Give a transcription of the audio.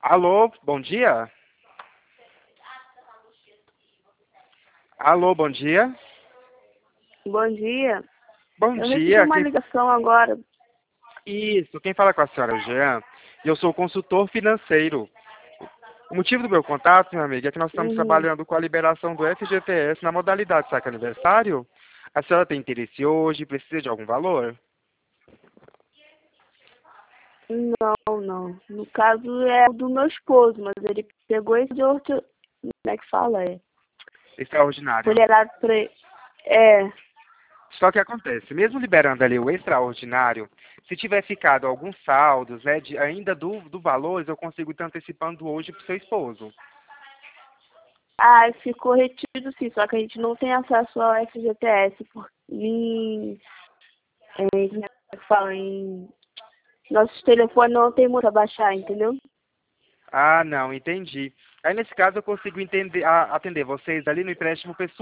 Alô, bom dia? Alô, bom dia? Bom dia. Bom Eu recebi dia, uma ligação agora. Isso, quem fala com a senhora é o Jean, e eu sou consultor financeiro. O motivo do meu contato, meu amigo, é que nós estamos Uhum. trabalhando com a liberação do FGTS na modalidade saque aniversário. A senhora tem interesse hoje, precisa de algum valor? Não, não. No caso é o do meu esposo, mas ele pegou esse de outro. Como é que fala? Foi Extraordinário. liberado pra ele. É. Só que acontece, mesmo liberando ali o extraordinário, se tiver ficado alguns saldos, né, ainda do valores, eu consigo estar antecipando hoje para o seu esposo. Ah, ficou retido sim, só que a gente não tem acesso ao FGTS como é que fala? Nossos telefones não tem muito a baixar, entendeu? Ah, não, entendi. Aí nesse caso eu consigo atender vocês ali no empréstimo pessoal.